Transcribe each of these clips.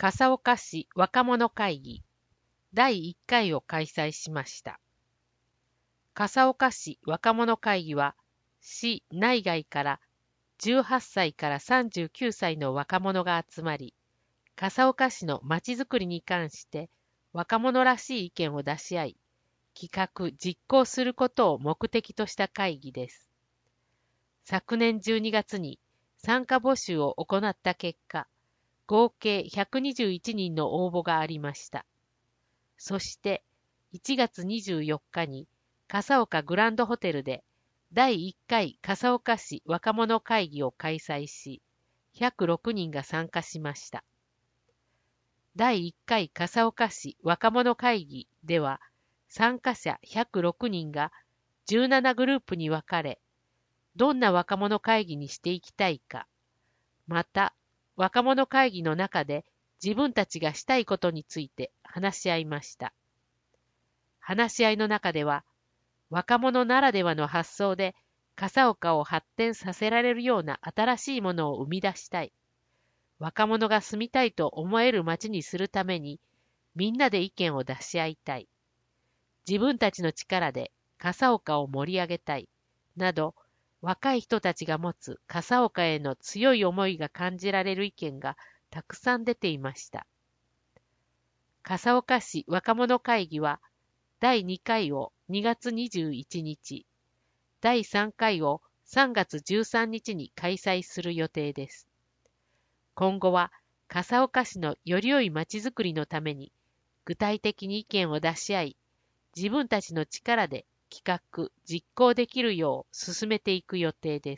笠岡市若者会議第1回を開催しました。笠岡市若者会議は、市内外から18歳から39歳の若者が集まり、笠岡市のまちづくりに関して若者らしい意見を出し合い、企画・実行することを目的とした会議です。昨年12月に参加募集を行った結果、合計121人の応募がありました。そして1月24日に笠岡グランドホテルで第1回笠岡市若者会議を開催し、106人が参加しました。第1回笠岡市若者会議では、参加者106人が17グループに分かれ、どんな若者会議にしていきたいか、また若者会議の中で自分たちがしたいことについて話し合いました。話し合いの中では、若者ならではの発想で笠岡を発展させられるような新しいものを生み出したい。若者が住みたいと思える街にするために、みんなで意見を出し合いたい。自分たちの力で笠岡を盛り上げたい。など、若い人たちが持つ笠岡への強い思いが感じられる意見がたくさん出ていました。笠岡市若者会議は、第2回を2月21日、第3回を3月13日に開催する予定です。今後は笠岡市のより良いまちづくりのために具体的に意見を出し合い、自分たちの力で企画・実行できるよう進めていく予定です。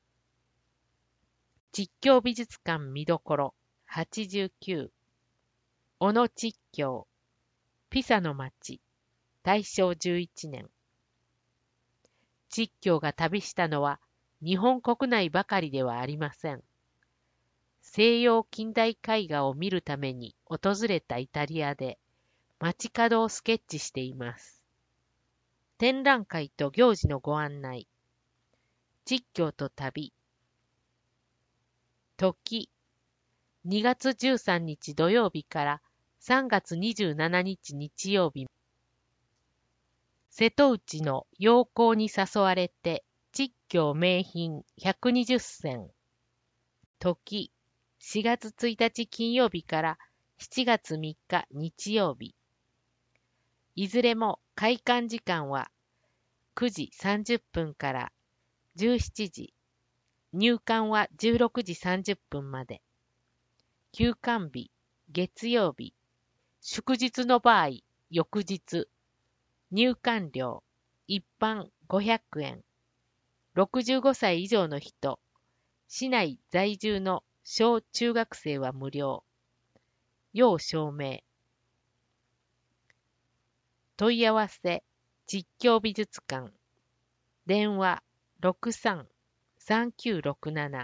実況美術館見どころ89、小野実況、ピサの街、大正11年。実況が旅したのは日本国内ばかりではありません。西洋近代絵画を見るために訪れたイタリアで街角をスケッチしています。展覧会と行事のご案内。実況と旅。時。2月13日土曜日から3月27日日曜日。瀬戸内の陽光に誘われて実況名品120選。時。4月1日金曜日から7月3日日曜日。いずれも開館時間は9時30分から17時。入館は16時30分まで。休館日、月曜日。祝日の場合、翌日。入館料、一般500円。65歳以上の人、市内在住の小中学生は無料。要証明。問い合わせ、実況美術館。電話63-3967。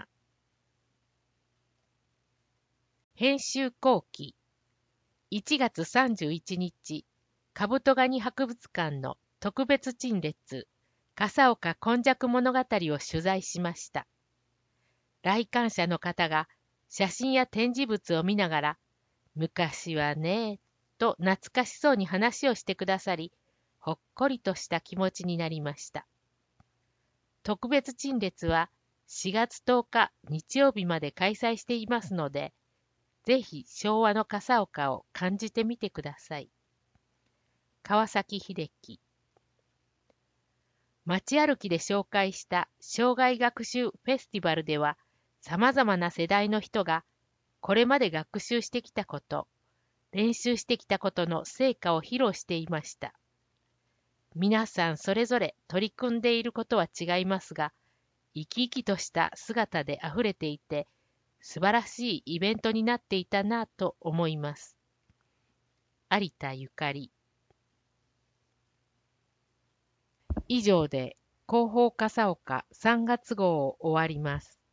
編集後期。1月31日、カブトガニ博物館の特別陳列、笠岡今昔物語を取材しました。来館者の方が写真や展示物を見ながら、昔はね、と懐かしそうに話をしてくださり、ほっこりとした気持ちになりました。特別陳列は4月10日日曜日まで開催していますので、ぜひ昭和の笠岡を感じてみてください。川崎秀樹。街歩きで紹介した生涯学習フェスティバルでは、様々な世代の人がこれまで学習してきたこと、練習してきたことの成果を披露していました。皆さんそれぞれ取り組んでいることは違いますが、生き生きとした姿であふれていて、素晴らしいイベントになっていたなぁと思います。有田ゆかり。以上で広報笠岡3月号を終わります。